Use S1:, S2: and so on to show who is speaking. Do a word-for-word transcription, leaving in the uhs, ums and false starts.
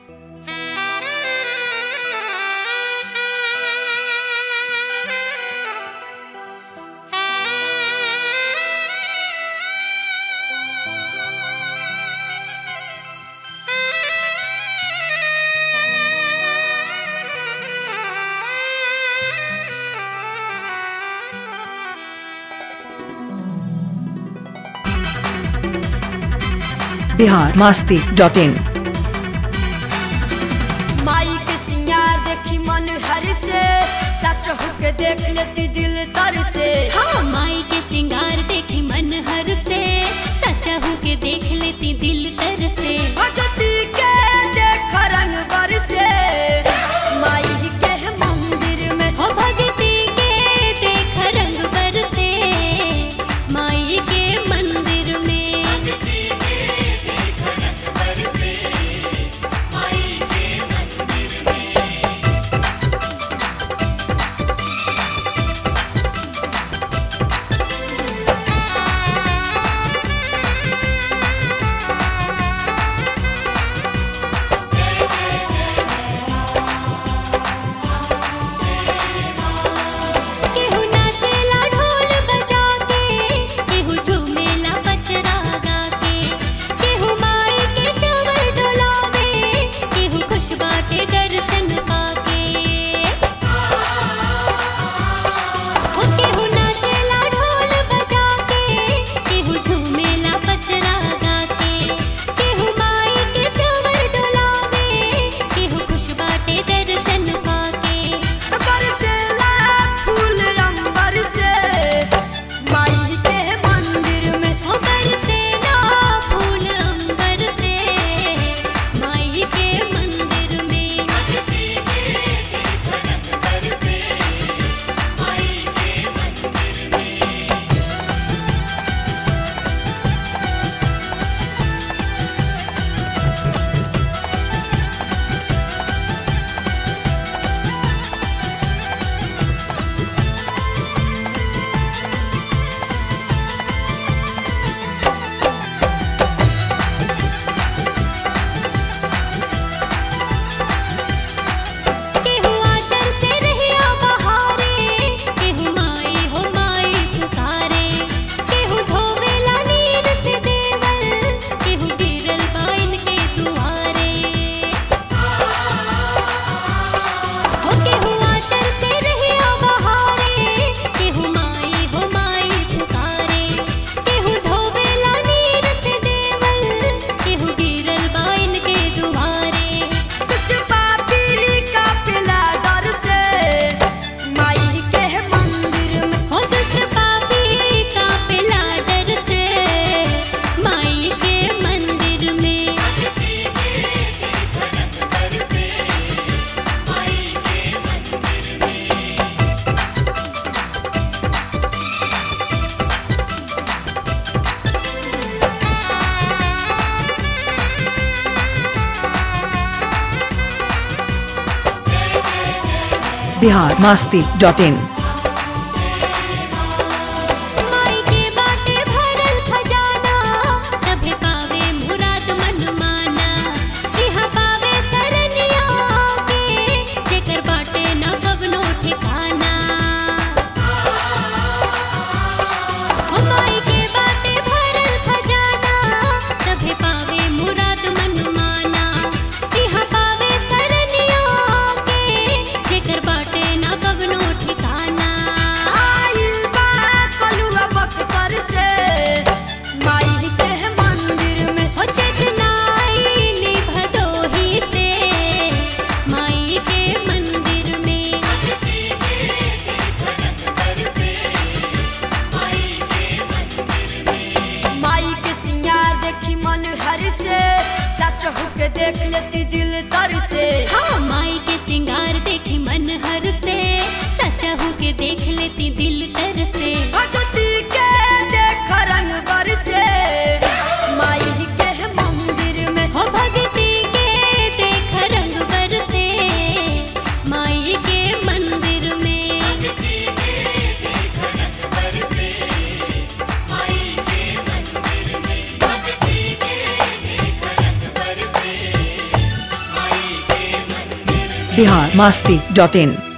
S1: Bihar Masti dot इन।
S2: माई के सिंगार देखी मन हर से सच होके देख लेती दिल तर से।
S3: हाँ माई के सिंगार देखी मन हर से सच होके देख लेती दिल तर से।
S2: भगती के देख रंग बरसे माई के मंदिर में।
S3: हो भगती के देख रंग बरसे माई के मंदिर में।
S1: Bihar Masti dot in.
S2: होके देख लेती दिल तर से।
S3: हाँ माई के सिंगार देखी मन हर से सच होके देख लेती दिल तर से।
S2: भगती के देख रंग बरसे माई के मंदिर में।
S3: हो भगती के देख रंग बरसे माई के मंदिर में।
S1: बिहार मस्ती डॉट इन।